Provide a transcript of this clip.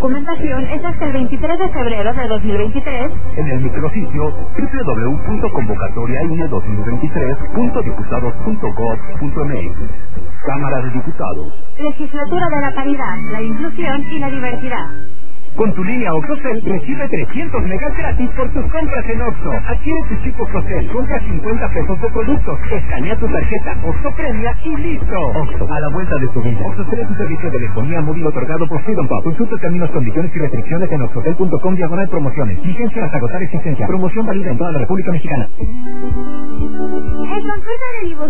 documentación es hasta el 23 de febrero de 2023 en el micrositio www.convocatoriaine2023.diputados.gov.mx. Cámara de Diputados. Legislatura de la Paridad, la Inclusión y la Diversidad. Con tu línea OXXOCEL recibe 300 megas gratis por tus compras en Oxxo. Adquiere tu chip OXXOCEL, compra 50 pesos de productos, escanea tu tarjeta Oxxo Premia y listo. Oxxo, a la vuelta de tu vida. OXXOCEL es un servicio de telefonía móvil otorgado por Freedom Pub. Consulta términos, condiciones y restricciones en oxxocel.com/promociones. Vigencia hasta agotar existencia. Promoción válida en toda la República Mexicana. El concurso de dibujo